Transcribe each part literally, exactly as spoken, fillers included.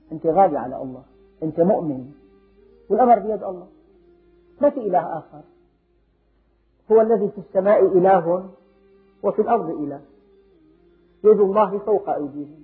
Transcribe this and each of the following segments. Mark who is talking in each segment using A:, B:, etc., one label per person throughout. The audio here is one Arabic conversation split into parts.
A: أنت غالي على الله، أنت مؤمن، والأمر بيد الله، ما في إله آخر. هو الذي في السماء إله وفي الأرض إله، يد الله فوق أيديهم،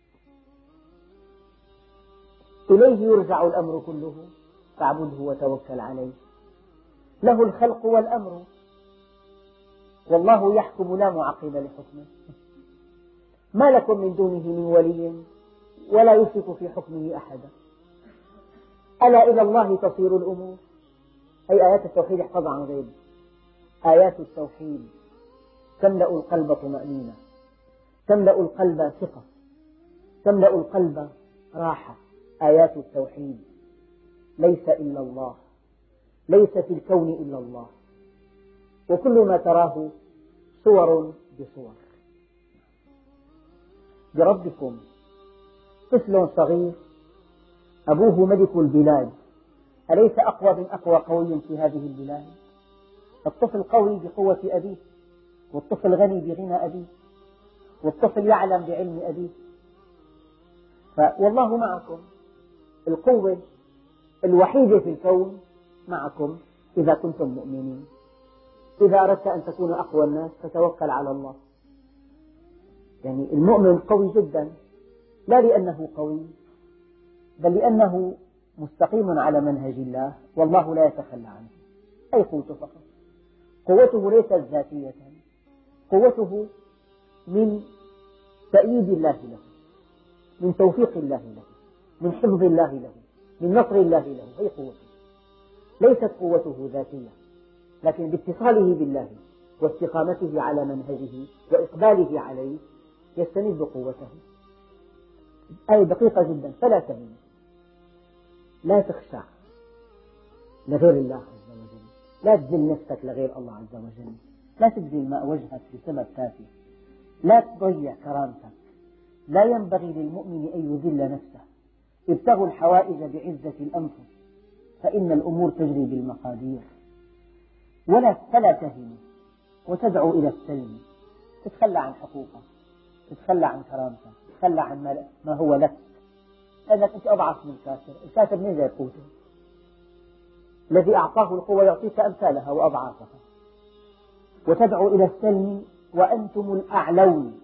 A: إليه يرجع الأمر كله فاعبده وتوكل عليه، له الخلق والأمر، والله يحكم لا معقب لحكمه، ما لكم من دونه من ولي ولا يشرك في حكمه أحدا، ألا إلى الله تصير الأمور. أي آيات التوحيد احفظ عن غيب، آيات التوحيد تملأ القلب طمأنينة، تملأ القلب ثقة، تملأ القلب راحة. آيات التوحيد ليس إلا الله، ليس في الكون إلا الله، وكل ما تراه صور بصور. بربكم طفل صغير أبوه ملك البلاد، أليس أقوى من أقوى قوي في هذه البلاد؟ الطفل قوي بقوة أبيه، والطفل غني بغنى أبيه، والطفل يعلم بعلم أبيه. والله معكم، القوة الوحيدة في الكون معكم إذا كنتم مؤمنين. إذا أردت أن تكون أقوى الناس فتوكل على الله. يعني المؤمن قوي جدا، لا لأنه قوي، بل لأنه مستقيم على منهج الله، والله لا يتخلى عنه. أي قوته فقط، قوته ليست ذاتية، قوته من تأييد الله له، من توفيق الله له، من حفظ الله له، من نصر الله له. هي قوته، ليست قوته ذاتية، لكن باتصاله بالله واستقامته على منهجه وإقباله عليه يستمد قوته. آية دقيقة جدا. فلا تهن، لا تخشع لغير الله عز وجل، لا تذل نفسك لغير الله عز وجل، لا تبذل ماء وجهك بسبب تافه، لا تضيع كرامتك. لا ينبغي للمؤمن أن يذل نفسه. ابتغوا الحوائج بعزة الأنفس فإن الأمور تجري بالمقادير. ولا فلا تهنوا وتدعوا إلى السلم، تتخلى عن حقوقك، تتخلى عن كرامتك، تتخلى عن ما هو لك، لأنك أنت أضعف من الكافر. الكافر من ذي قوته؟ الذي أعطاه القوة يعطيك أمثالها وأضعافها. وتدعوا إلى السلم وأنتم الأعلون.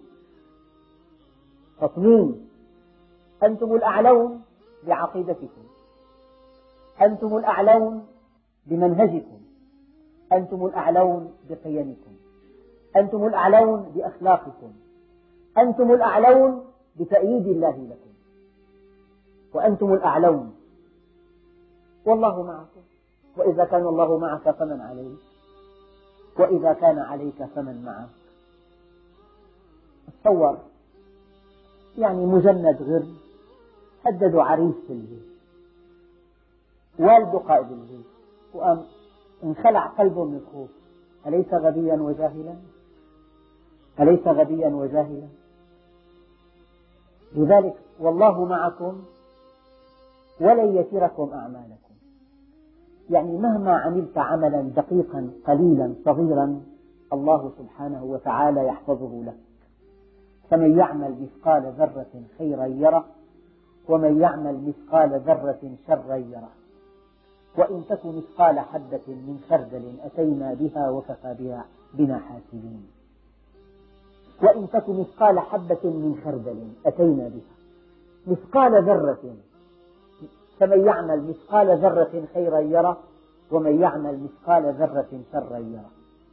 A: تطمين، أنتم الأعلون بعقيدتكم، أنتم الأعلون بمنهجكم، أنتم الأعلون بقيمكم، أنتم الأعلون بأخلاقكم، أنتم الأعلون بتأييد الله لكم، وأنتم الأعلون، والله معكم. وإذا كان الله معك فمن عليك، وإذا كان عليك فمن معك. تصور يعني مجند غر هددوا عريس في البيت، والده قائد البيت، وقام انخلع قلبه من الخوف. أليس غبيا وجاهلا؟ أليس غبيا وجاهلا؟ لذلك والله معكم ولن يتركم أعمالكم. يعني مهما عملت عملا دقيقا قليلا صغيرا الله سبحانه وتعالى يحفظه لك. فمن يعمل مثقال ذرة خيرا يره، ومن يعمل مثقال ذرة شرا يره. وإن تك مثقال حبة من خردل أتينا بها وكفى بها بنا حاسبين. وإن تك مثقال حبة من خردل أتينا بها، مثقال ذرة. فمن يعمل مثقال ذرة خيرا يره، ومن يعمل مثقال ذرة شرا يره.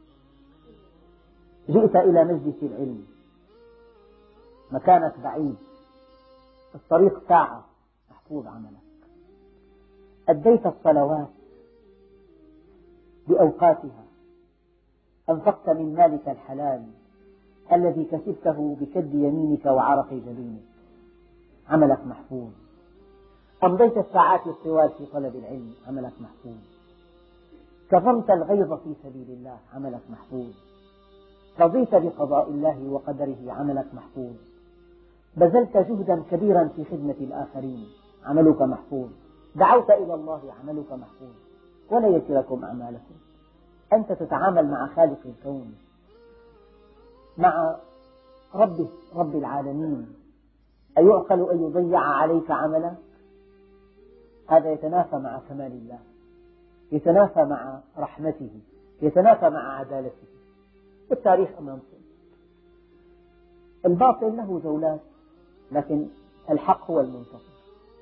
A: جئت إلى مجلس العلم، مكانك بعيد، الطريق ساعة، محفوظ عملك. أديت الصلوات بأوقاتها، أنفقت من مالك الحلال الذي كسبته بكد يمينك وعرق جبينك، عملك محفوظ. أمضيت الساعات الطوال في طلب العلم، عملك محفوظ. كظمت الغيظ في سبيل الله، عملك محفوظ. رضيت بقضاء الله وقدره، عملك محفوظ. بذلت جهدا كبيرا في خدمة الآخرين، عملك محفوظ. دعوت إلى الله، عملك محفوظ. ولا يتركم أعمالكم. أنت تتعامل مع خالق الكون، مع رب رب العالمين. أيعقل أن يضيع عليك عملك؟ هذا يتنافى مع كمال الله، يتنافى مع رحمته، يتنافى مع عدالته. والتاريخ أمامكم، الباطل له جولات، لكن الحق هو المنتصر.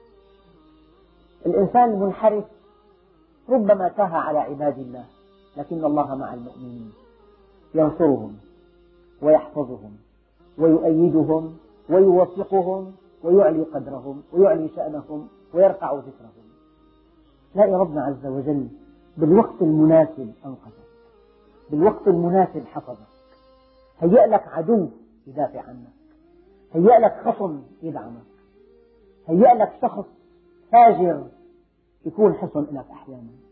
A: الإنسان المنحرف ربما تاه على عباد الله، لكن الله مع المؤمنين، ينصرهم ويحفظهم ويؤيدهم ويوفقهم ويعلي قدرهم ويعلي شأنهم ويرفع ذكرهم. تلاقي ربنا عز وجل بالوقت المناسب أنقذك، بالوقت المناسب حفظك، هيأ لك عدو يدافع عنك، هيأ لك خصم يدعمك، هيأ لك شخص فاجر يكون حصن لك أحيانا.